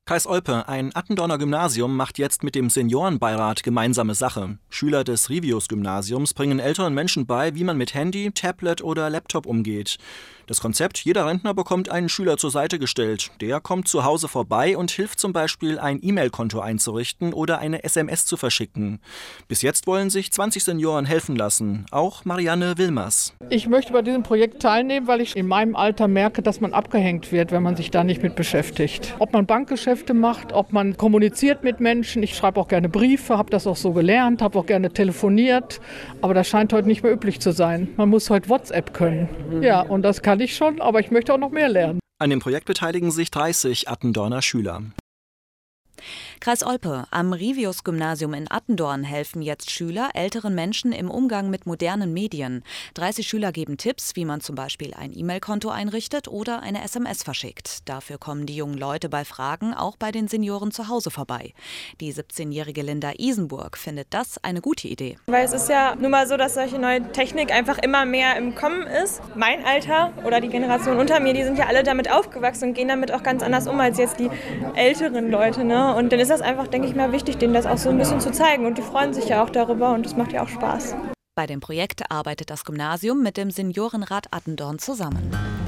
Kreis Olpe, ein Attendorner Gymnasium macht jetzt mit dem Seniorenbeirat gemeinsame Sache. Schüler des Rivius-Gymnasiums bringen älteren Menschen bei, wie man mit Handy, Tablet oder Laptop umgeht. Das Konzept: Jeder Rentner bekommt einen Schüler zur Seite gestellt. Der kommt zu Hause vorbei und hilft zum Beispiel, ein E-Mail-Konto einzurichten oder eine SMS zu verschicken. Bis jetzt wollen sich 20 Senioren helfen lassen, auch Marianne Wilmers. Ich möchte bei diesem Projekt teilnehmen, weil ich in meinem Alter merke, dass man abgehängt wird, wenn man sich da nicht mit beschäftigt. Ob man Bankgeschäfte macht, ob man kommuniziert mit Menschen. Ich schreibe auch gerne Briefe, habe das auch so gelernt, habe auch gerne telefoniert. Aber das scheint heute nicht mehr üblich zu sein. Man muss heute WhatsApp können. Ja, und das kann ich schon, aber ich möchte auch noch mehr lernen. An dem Projekt beteiligen sich 30 Attendorner Schüler. Kreis Olpe. Am Rivius-Gymnasium in Attendorn helfen jetzt Schüler älteren Menschen im Umgang mit modernen Medien. 30 Schüler geben Tipps, wie man zum Beispiel ein E-Mail-Konto einrichtet oder eine SMS verschickt. Dafür kommen die jungen Leute bei Fragen auch bei den Senioren zu Hause vorbei. Die 17-jährige Linda Isenburg findet das eine gute Idee. Weil es ist ja nun mal so, dass solche neue Technik einfach immer mehr im Kommen ist. Mein Alter oder die Generation unter mir, die sind ja alle damit aufgewachsen und gehen damit auch ganz anders um als jetzt die älteren Leute, ne? Und dann ist das einfach, denke ich mal, wichtig, denen das auch so ein bisschen zu zeigen. Und die freuen sich ja auch darüber und das macht ja auch Spaß. Bei dem Projekt arbeitet das Gymnasium mit dem Seniorenrat Attendorn zusammen.